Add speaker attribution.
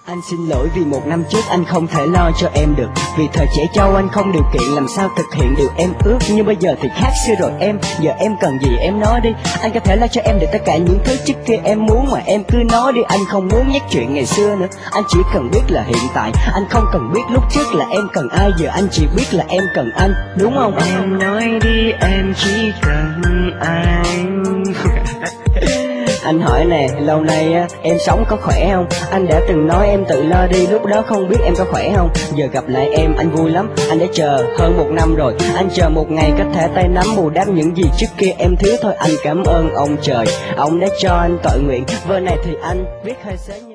Speaker 1: Anh xin lỗi vì một năm trước anh không thể lo cho em được. Vì thời trẻ trâu anh không điều kiện làm sao thực hiện điều em ước. Nhưng bây giờ thì khác xưa rồi em, giờ em cần gì em nói đi. Anh có thể lo cho em được tất cả những thứ trước kia em muốn mà em cứ nói đi. Anh không muốn nhắc chuyện ngày xưa nữa, anh chỉ cần biết là hiện tại. Anh không cần biết lúc trước là em cần ai, giờ anh chỉ biết là em cần anh, đúng không?
Speaker 2: Em nói đi em chỉ cần anh.
Speaker 1: Anh hỏi nè, lâu nay em sống có khỏe không? Anh đã từng nói em tự lo đi, lúc đó không biết em có khỏe không? Giờ gặp lại em anh vui lắm, anh đã chờ hơn một năm rồi. Anh chờ một ngày có thể tay nắm bù đắp những gì trước kia em thiếu thôi. Anh cảm ơn ông trời, ông đã cho anh tội nguyện. Vở này thì anh viết hơi sớm.